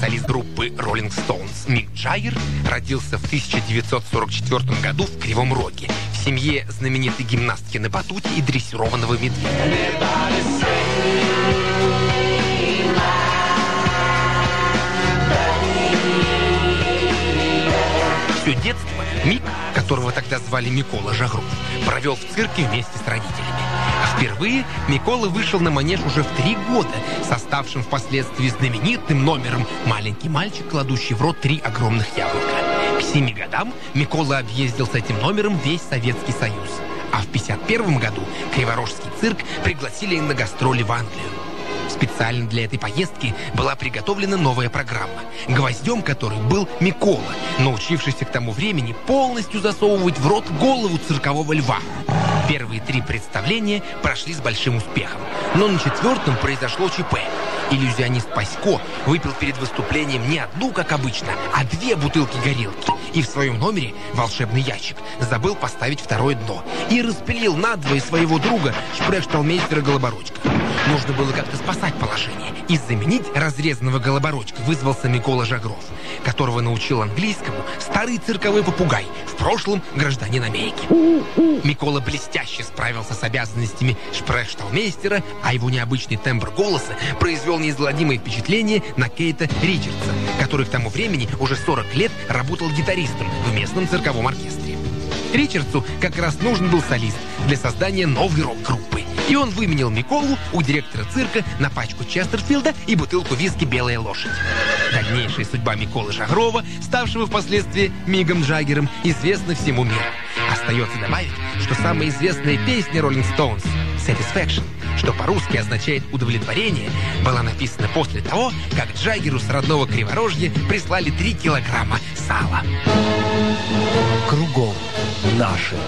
солист группы Rolling Stones Мик Джаггер родился в 1944 году в Кривом Роге в семье знаменитой гимнастки на батуте и дрессированного медведя. Все детство Мик, которого тогда звали Микола Жагров, провел в цирке вместе с родителями. Впервые Микола вышел на манеж уже в 3 года, со ставшим впоследствии знаменитым номером «Маленький мальчик, кладущий в рот 3 огромных яблока». К 7 годам Микола объездил с этим номером весь Советский Союз. А в 1951 году Криворожский цирк пригласили на гастроли в Англию. Специально для этой поездки была приготовлена новая программа, гвоздем которой был Микола, научившийся к тому времени полностью засовывать в рот голову циркового льва. Первые 3 представления прошли с большим успехом, но на 4-м произошло ЧП. Иллюзионист Пасько выпил перед выступлением не 1, как обычно, а 2 бутылки горилки. И в своем номере «Волшебный ящик» забыл поставить 2-е дно и распилил надвое своего друга шпрехшталмейстера Голобородька. Нужно было как-то спасать положение, и заменить разрезанного Голобородька вызвался Микола Жагров, которого научил английскому старый цирковой попугай, в прошлом гражданин Америки. Микола блестяще справился с обязанностями шпрехшталмейстера, а его необычный тембр голоса произвел неизгладимое впечатление на Кейта Ричардса, который к тому времени уже 40 лет работал гитаристом в местном цирковом оркестре. Ричардсу как раз нужен был солист для создания новой рок-группы, и он выменял Миколу у директора цирка на пачку Честерфилда и бутылку виски «Белая лошадь». Дальнейшая судьба Миколы Жагрова, ставшего впоследствии Мигом Джаггером, известна всему миру. Остается добавить, что самая известная песня Rolling Stones «Satisfaction», что по-русски означает «удовлетворение», была написана после того, как Джаггеру с родного Криворожья прислали 3 килограмма сала. Кругом наши.